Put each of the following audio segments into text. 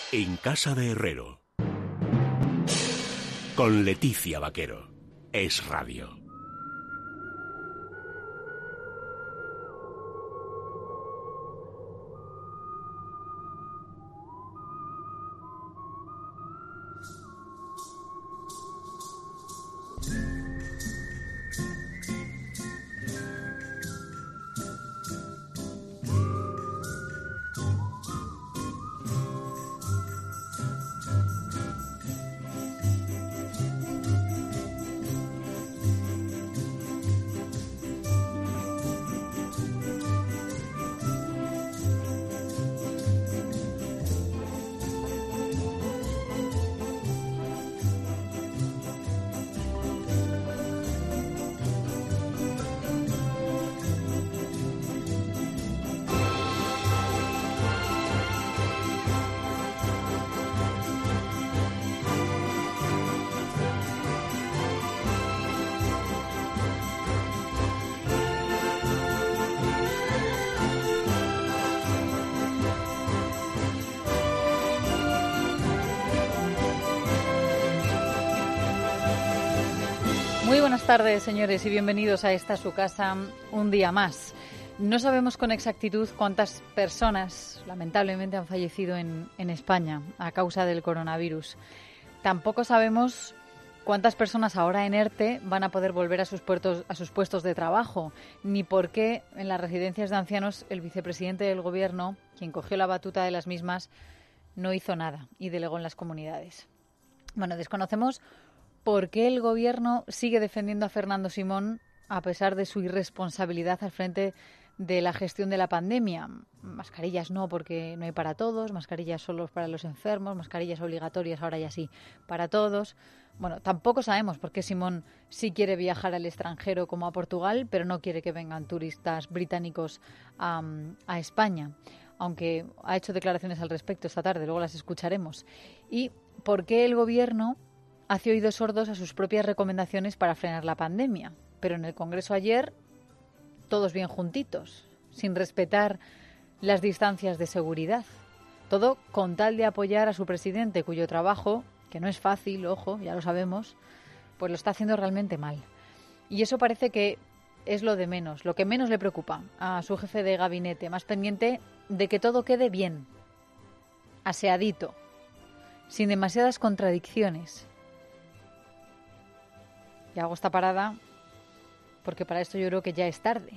En casa de Herrero. Con Leticia Vaquero. Es Radio. Muy buenas tardes, señores, y bienvenidos a esta su casa un día más. No sabemos con exactitud cuántas personas, lamentablemente, han fallecido en España a causa del coronavirus. Tampoco sabemos cuántas personas ahora en ERTE van a poder volver a sus puestos de trabajo, ni por qué en las residencias de ancianos el vicepresidente del Gobierno, quien cogió la batuta de las mismas, no hizo nada y delegó en las comunidades. Bueno, desconocemos por qué el Gobierno sigue defendiendo a Fernando Simón a pesar de su irresponsabilidad al frente de la gestión de la pandemia. Mascarillas no, porque no hay para todos, mascarillas solo para los enfermos, mascarillas obligatorias ahora ya sí para todos. Bueno, tampoco sabemos por qué Simón sí quiere viajar al extranjero como a Portugal, pero no quiere que vengan turistas británicos a España, aunque ha hecho declaraciones al respecto esta tarde, luego las escucharemos. ¿Y por qué el Gobierno hace oídos sordos a sus propias recomendaciones para frenar la pandemia? Pero en el Congreso ayer, todos bien juntitos, sin respetar las distancias de seguridad. Todo con tal de apoyar a su presidente, cuyo trabajo, que no es fácil, ojo, ya lo sabemos, pues lo está haciendo realmente mal. Y eso parece que es lo de menos, lo que menos le preocupa a su jefe de gabinete, más pendiente de que todo quede bien, aseadito, sin demasiadas contradicciones. Y hago esta parada porque para esto yo creo que ya es tarde.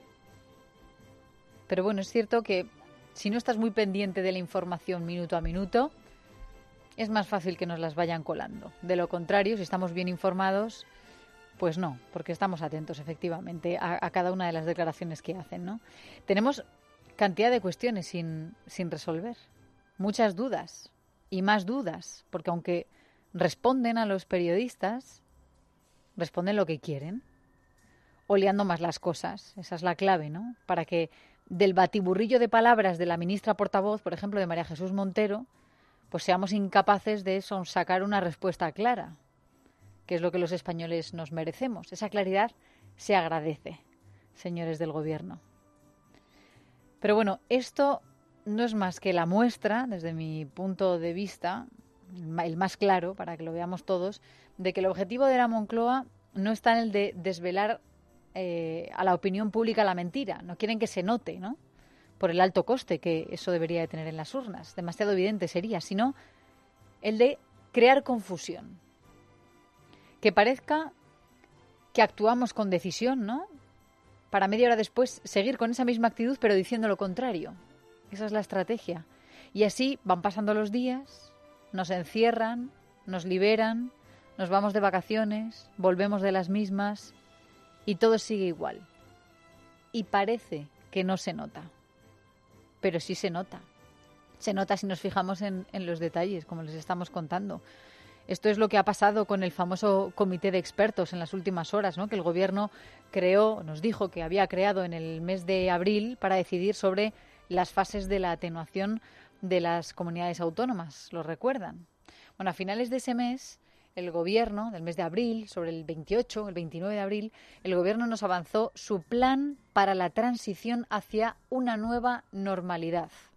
Pero bueno, es cierto que si no estás muy pendiente de la información minuto a minuto, es más fácil que nos las vayan colando. De lo contrario, si estamos bien informados, pues no, porque estamos atentos efectivamente a cada una de las declaraciones que hacen, ¿no? Tenemos cantidad de cuestiones sin resolver, muchas dudas y más dudas, porque aunque responden a los periodistas, responden lo que quieren, oleando más las cosas. Esa es la clave, ¿no? Para que del batiburrillo de palabras de la ministra portavoz, por ejemplo, de María Jesús Montero, pues seamos incapaces de sacar una respuesta clara, que es lo que los españoles nos merecemos. Esa claridad se agradece, señores del Gobierno. Pero bueno, esto no es más que la muestra, desde mi punto de vista, el más claro, para que lo veamos todos, de que el objetivo de la Moncloa no está en el de desvelar a la opinión pública la mentira. No quieren que se note, ¿no?, por el alto coste que eso debería de tener en las urnas. Demasiado evidente sería, sino el de crear confusión. Que parezca que actuamos con decisión, ¿no?, para media hora después seguir con esa misma actitud, pero diciendo lo contrario. Esa es la estrategia. Y así van pasando los días, nos encierran, nos liberan, nos vamos de vacaciones, volvemos de las mismas y todo sigue igual. Y parece que no se nota, pero sí se nota. Se nota si nos fijamos en los detalles, como les estamos contando. Esto es lo que ha pasado con el famoso comité de expertos en las últimas horas, ¿no?, que el Gobierno nos dijo que había creado en el mes de abril para decidir sobre las fases de la atenuación de las comunidades autónomas. ¿Lo recuerdan? Bueno, a finales de ese mes, el Gobierno, del mes de abril, sobre el 28, el 29 de abril, el Gobierno nos avanzó su plan para la transición hacia una nueva normalidad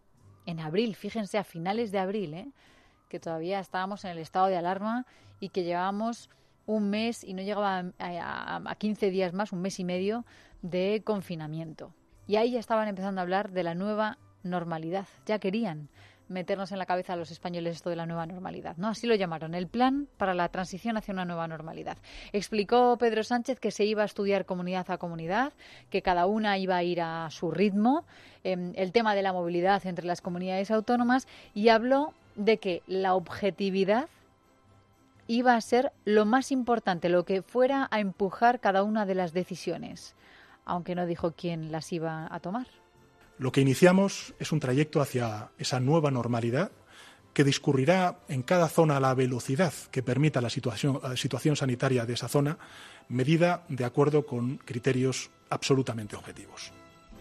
en abril, fíjense, a finales de abril, que todavía estábamos en el estado de alarma y que llevábamos un mes y no llegaba a 15 días más, un mes y medio de confinamiento. Y ahí ya estaban empezando a hablar de la nueva normalidad. Ya querían meternos en la cabeza a los españoles esto de la nueva normalidad, ¿no? Así lo llamaron, el plan para la transición hacia una nueva normalidad. Explicó Pedro Sánchez que se iba a estudiar comunidad a comunidad, que cada una iba a ir a su ritmo, el tema de la movilidad entre las comunidades autónomas, y habló de que la objetividad iba a ser lo más importante, lo que fuera a empujar cada una de las decisiones, aunque no dijo quién las iba a tomar. Lo que iniciamos es un trayecto hacia esa nueva normalidad que discurrirá en cada zona a la velocidad que permita la situación sanitaria de esa zona, medida de acuerdo con criterios absolutamente objetivos.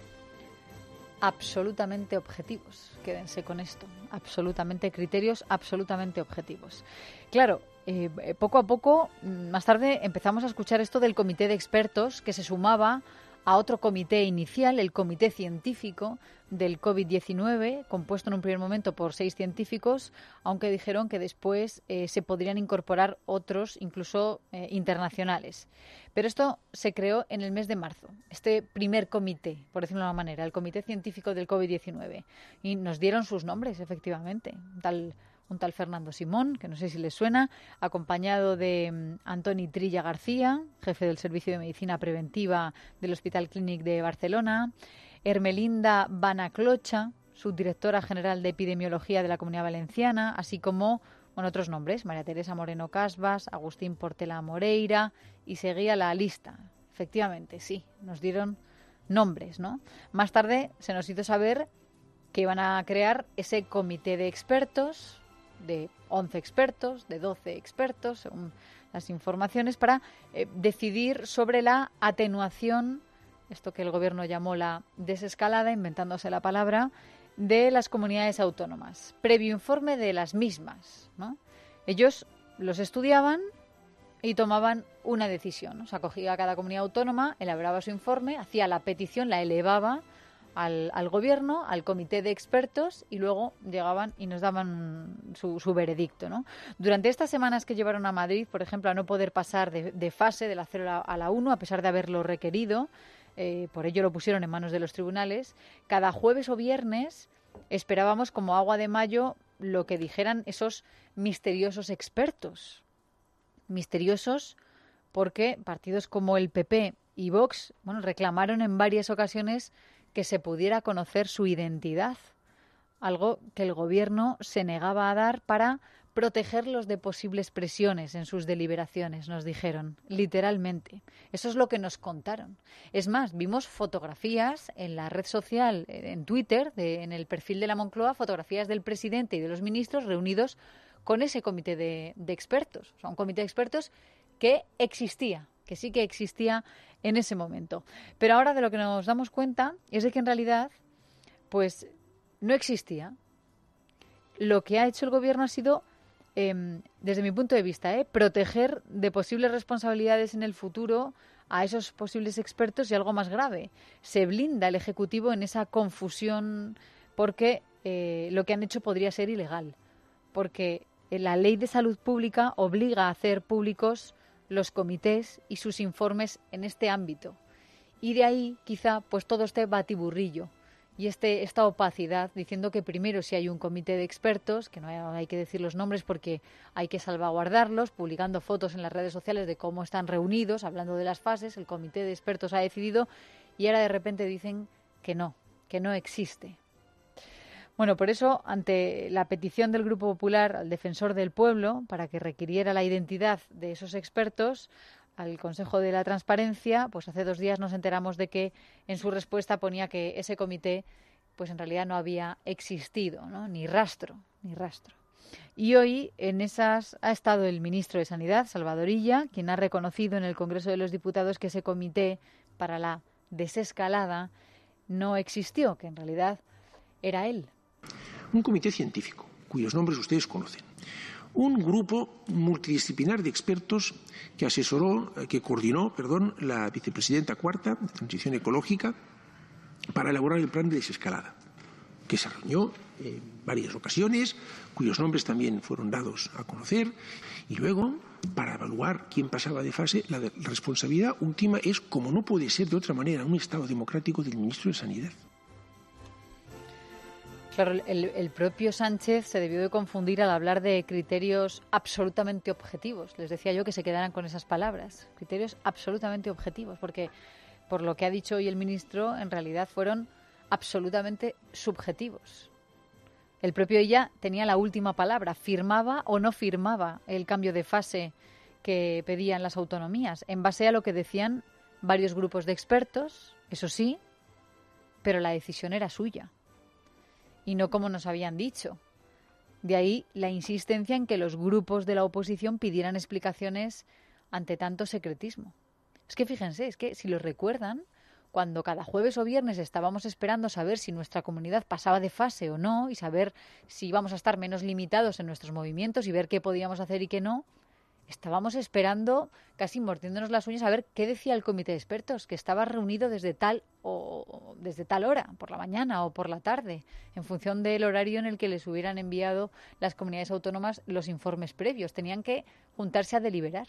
Absolutamente objetivos, quédense con esto, criterios absolutamente objetivos. Claro, poco a poco, más tarde empezamos a escuchar esto del comité de expertos que se sumaba a otro comité inicial, el comité científico del COVID-19, compuesto en un primer momento por 6 científicos, aunque dijeron que después se podrían incorporar otros, incluso internacionales. Pero esto se creó en el mes de marzo, este primer comité, por decirlo de una manera, el comité científico del COVID-19. Y nos dieron sus nombres, efectivamente, un tal Fernando Simón, que no sé si les suena, acompañado de Antoni Trilla García, jefe del Servicio de Medicina Preventiva del Hospital Clínic de Barcelona, Hermelinda Banaclocha, subdirectora general de Epidemiología de la Comunidad Valenciana, así como otros nombres, María Teresa Moreno Casbas, Agustín Portela Moreira, y seguía la lista. Efectivamente, sí, nos dieron nombres, ¿no? Más tarde se nos hizo saber que iban a crear ese comité de expertos, de 11 expertos, de 12 expertos, según las informaciones, para decidir sobre la atenuación, esto que el gobierno llamó la desescalada, inventándose la palabra, de las comunidades autónomas, previo informe de las mismas, ¿no? Ellos los estudiaban y tomaban una decisión, ¿no? O sea, cogía cada comunidad autónoma, elaboraba su informe, hacía la petición, la elevaba al gobierno, al comité de expertos, y luego llegaban y nos daban su veredicto, ¿no? Durante estas semanas que llevaron a Madrid, por ejemplo, a no poder pasar de fase de la 0 a la 1, a pesar de haberlo requerido, por ello lo pusieron en manos de los tribunales, cada jueves o viernes esperábamos como agua de mayo lo que dijeran esos misteriosos expertos. Misteriosos porque partidos como el PP y Vox, reclamaron en varias ocasiones que se pudiera conocer su identidad, algo que el gobierno se negaba a dar para protegerlos de posibles presiones en sus deliberaciones, nos dijeron, literalmente. Eso es lo que nos contaron. Es más, vimos fotografías en la red social, en Twitter, en el perfil de la Moncloa, fotografías del presidente y de los ministros reunidos con ese comité de expertos. O sea, un comité de expertos que existía, que sí que existía en ese momento. Pero ahora de lo que nos damos cuenta es de que en realidad, pues, no existía. Lo que ha hecho el gobierno ha sido, desde mi punto de vista, proteger de posibles responsabilidades en el futuro a esos posibles expertos, y algo más grave, se blinda el Ejecutivo en esa confusión porque lo que han hecho podría ser ilegal, porque la Ley de Salud Pública obliga a hacer públicos los comités y sus informes en este ámbito. Y de ahí, quizá, pues todo este batiburrillo y esta opacidad, diciendo que primero si hay un comité de expertos, que no hay que decir los nombres porque hay que salvaguardarlos, publicando fotos en las redes sociales de cómo están reunidos, hablando de las fases, el comité de expertos ha decidido, y ahora de repente dicen que no existe. Bueno, por eso, ante la petición del Grupo Popular al Defensor del Pueblo para que requiriera la identidad de esos expertos, al Consejo de la Transparencia, pues hace 2 días nos enteramos de que en su respuesta ponía que ese comité pues en realidad no había existido, ¿no? Ni rastro. Y hoy en esas ha estado el ministro de Sanidad, Salvador Illa, quien ha reconocido en el Congreso de los Diputados que ese comité para la desescalada no existió, que en realidad era él. Un comité científico, cuyos nombres ustedes conocen. Un grupo multidisciplinar de expertos que coordinó la vicepresidenta cuarta de Transición Ecológica para elaborar el plan de desescalada. que se reunió en varias ocasiones, cuyos nombres también fueron dados a conocer, y luego, para evaluar quién pasaba de fase, la responsabilidad última es, como no puede ser de otra manera en un Estado democrático, del ministro de Sanidad. Claro, el propio Sánchez se debió de confundir al hablar de criterios absolutamente objetivos. Les decía yo que se quedaran con esas palabras, criterios absolutamente objetivos, porque por lo que ha dicho hoy el ministro, en realidad fueron absolutamente subjetivos. El propio ella tenía la última palabra, firmaba o no firmaba el cambio de fase que pedían las autonomías, en base a lo que decían varios grupos de expertos, eso sí, pero la decisión era suya. Y no como nos habían dicho. De ahí la insistencia en que los grupos de la oposición pidieran explicaciones ante tanto secretismo. Es que fíjense, es que si lo recuerdan, cuando cada jueves o viernes estábamos esperando saber si nuestra comunidad pasaba de fase o no y saber si íbamos a estar menos limitados en nuestros movimientos y ver qué podíamos hacer y qué no, estábamos esperando, casi mordiéndonos las uñas, a ver qué decía el comité de expertos, que estaba reunido desde tal hora, por la mañana o por la tarde, en función del horario en el que les hubieran enviado las comunidades autónomas los informes previos. Tenían que juntarse a deliberar.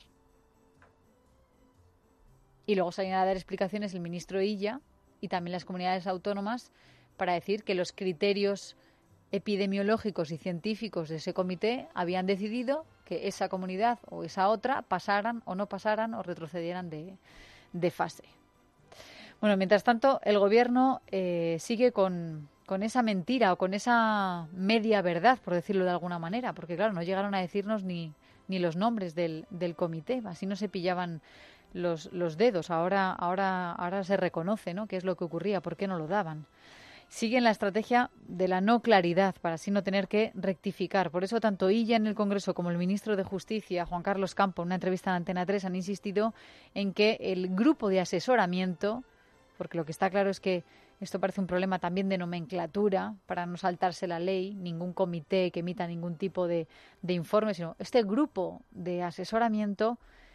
Y luego salían a dar explicaciones el ministro Illa y también las comunidades autónomas para decir que los criterios epidemiológicos y científicos de ese comité habían decidido que esa comunidad o esa otra pasaran o no pasaran o retrocedieran de fase. Bueno, mientras tanto, el Gobierno sigue con esa mentira o con esa media verdad, por decirlo de alguna manera, porque claro, no llegaron a decirnos ni los nombres del comité, así no se pillaban los dedos. Ahora se reconoce, ¿no?, qué es lo que ocurría, por qué no lo daban. Siguen la estrategia de la no claridad para así no tener que rectificar. Por eso tanto Illa en el Congreso como el ministro de Justicia, Juan Carlos Campo, en una entrevista en Antena 3, han insistido en que el grupo de asesoramiento, porque lo que está claro es que esto parece un problema también de nomenclatura para no saltarse la ley, ningún comité que emita ningún tipo de informe, sino este grupo de asesoramiento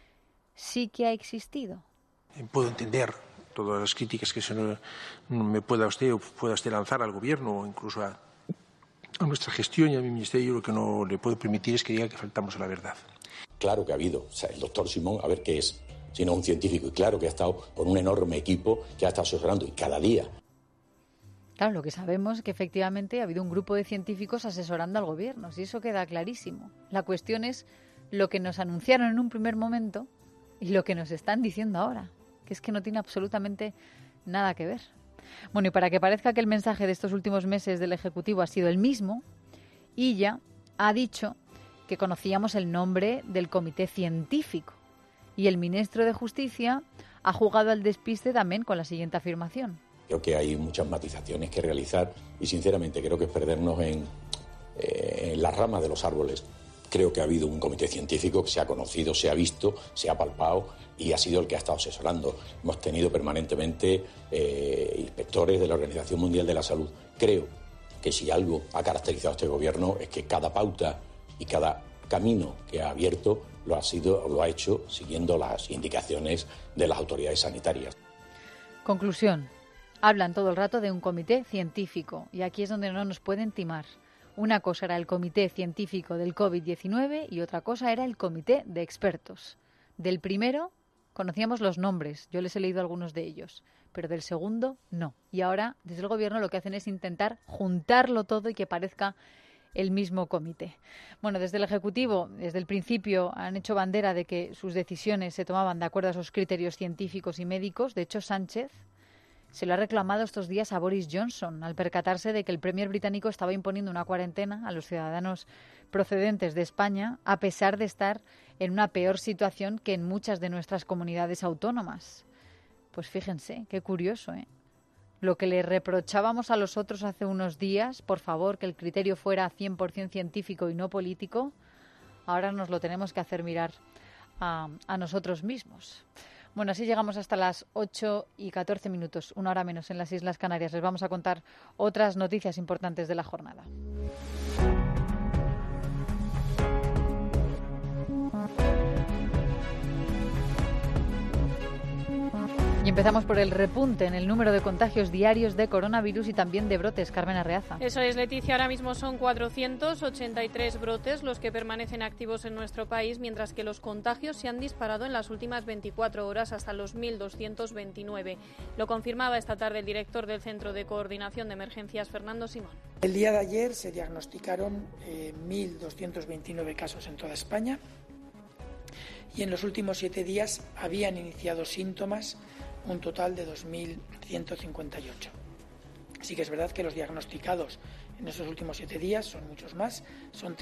sí que ha existido. Puedo entender todas las críticas que me pueda usted lanzar al Gobierno o incluso a nuestra gestión y a mi ministerio. Lo que no le puedo permitir es que diga que faltamos a la verdad. Claro que ha habido. O sea, el doctor Simón, a ver qué es, sino un científico. Y claro que ha estado con un enorme equipo que ha estado asesorando y cada día. Claro, lo que sabemos es que efectivamente ha habido un grupo de científicos asesorando al Gobierno. Si eso queda clarísimo. La cuestión es lo que nos anunciaron en un primer momento y lo que nos están diciendo ahora, que es que no tiene absolutamente nada que ver. Bueno, y para que parezca que el mensaje de estos últimos meses del Ejecutivo ha sido el mismo, Illa ha dicho que conocíamos el nombre del comité científico y el ministro de Justicia ha jugado al despiste también con la siguiente afirmación. Creo que hay muchas matizaciones que realizar y sinceramente creo que es perdernos en las ramas de los árboles. Creo que ha habido un comité científico que se ha conocido, se ha visto, se ha palpado y ha sido el que ha estado asesorando. Hemos tenido permanentemente inspectores de la Organización Mundial de la Salud. Creo que si algo ha caracterizado a este Gobierno es que cada pauta y cada camino que ha abierto lo ha hecho siguiendo las indicaciones de las autoridades sanitarias. Conclusión. Hablan todo el rato de un comité científico y aquí es donde no nos pueden timar. Una cosa era el comité científico del COVID-19 y otra cosa era el comité de expertos. Del primero conocíamos los nombres, yo les he leído algunos de ellos, pero del segundo no. Y ahora, desde el Gobierno, lo que hacen es intentar juntarlo todo y que parezca el mismo comité. Bueno, desde el Ejecutivo, desde el principio, han hecho bandera de que sus decisiones se tomaban de acuerdo a esos criterios científicos y médicos. De hecho, Sánchez se lo ha reclamado estos días a Boris Johnson al percatarse de que el premier británico estaba imponiendo una cuarentena a los ciudadanos procedentes de España a pesar de estar en una peor situación que en muchas de nuestras comunidades autónomas. Pues fíjense, qué curioso, ¿eh? Lo que le reprochábamos a los otros hace unos días, por favor, que el criterio fuera 100% científico y no político, ahora nos lo tenemos que hacer mirar a nosotros mismos. Bueno, así llegamos hasta las 8:14, una hora menos en las Islas Canarias. Les vamos a contar otras noticias importantes de la jornada. Y Empezamos por el repunte en el número de contagios diarios de coronavirus y también de brotes. Carmen Arreaza. Eso es, Leticia. Ahora mismo son 483 brotes los que permanecen activos en nuestro país, mientras que los contagios se han disparado en las últimas 24 horas hasta los 1.229. Lo confirmaba esta tarde el director del Centro de Coordinación de Emergencias, Fernando Simón. El día de ayer se diagnosticaron 1.229 casos en toda España y en los últimos 7 días habían iniciado síntomas un total de 2.158. Sí que es verdad que los diagnosticados en esos últimos 7 días son muchos más, son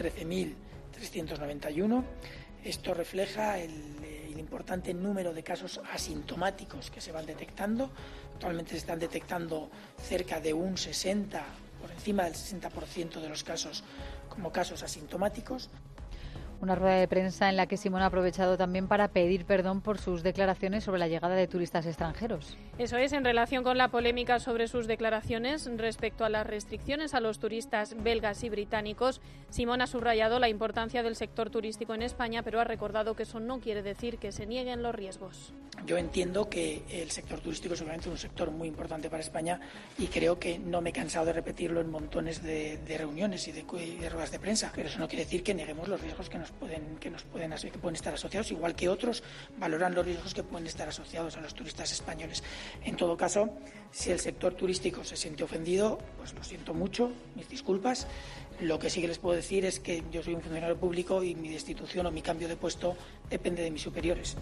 13.391. Esto refleja el importante número de casos asintomáticos que se van detectando. Actualmente se están detectando cerca de un 60%, por encima del 60% de los casos como casos asintomáticos. Una rueda de prensa en la que Simón ha aprovechado también para pedir perdón por sus declaraciones sobre la llegada de turistas extranjeros. Eso es, en relación con la polémica sobre sus declaraciones respecto a las restricciones a los turistas belgas y británicos, Simón ha subrayado la importancia del sector turístico en España, pero ha recordado que eso no quiere decir que se nieguen los riesgos. Yo entiendo que el sector turístico es obviamente un sector muy importante para España y creo que no me he cansado de repetirlo en montones de reuniones y de ruedas de prensa, pero eso no quiere decir que neguemos los riesgos que pueden estar asociados, igual que otros valoran los riesgos que pueden estar asociados a los turistas españoles. En todo caso, si el sector turístico se siente ofendido, pues lo siento mucho, mis disculpas. Lo que sí que les puedo decir es que yo soy un funcionario público y mi destitución o mi cambio de puesto depende de mis superiores.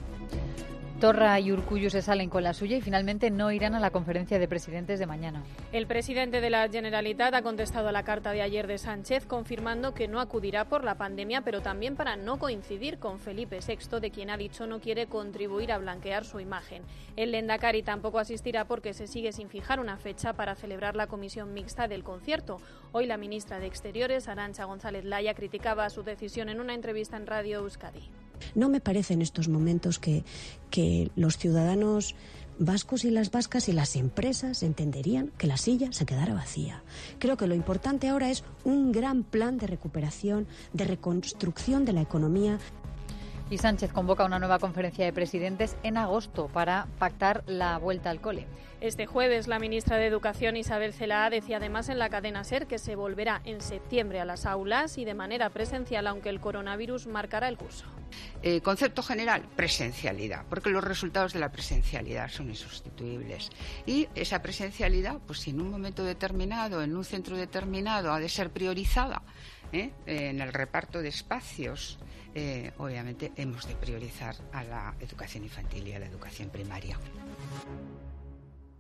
Torra y Urkullu se salen con la suya y finalmente no irán a la conferencia de presidentes de mañana. El presidente de la Generalitat ha contestado a la carta de ayer de Sánchez confirmando que no acudirá por la pandemia, pero también para no coincidir con Felipe VI, de quien ha dicho no quiere contribuir a blanquear su imagen. El Lehendakari tampoco asistirá porque se sigue sin fijar una fecha para celebrar la comisión mixta del concierto. Hoy la ministra de Exteriores, Arantxa González Laya, criticaba su decisión en una entrevista en Radio Euskadi. No me parece en estos momentos que los ciudadanos vascos y las vascas y las empresas entenderían que la silla se quedara vacía. Creo que lo importante ahora es un gran plan de recuperación, de reconstrucción de la economía. Y Sánchez convoca una nueva conferencia de presidentes en agosto para pactar la vuelta al cole. Este jueves la ministra de Educación, Isabel Celaá, decía además en la cadena SER que se volverá en septiembre a las aulas y de manera presencial, aunque el coronavirus marcará el curso. Concepto general, presencialidad, porque los resultados de la presencialidad son insustituibles. Y esa presencialidad, pues si en un momento determinado, en un centro determinado, ha de ser priorizada en el reparto de espacios, obviamente hemos de priorizar a la educación infantil y a la educación primaria.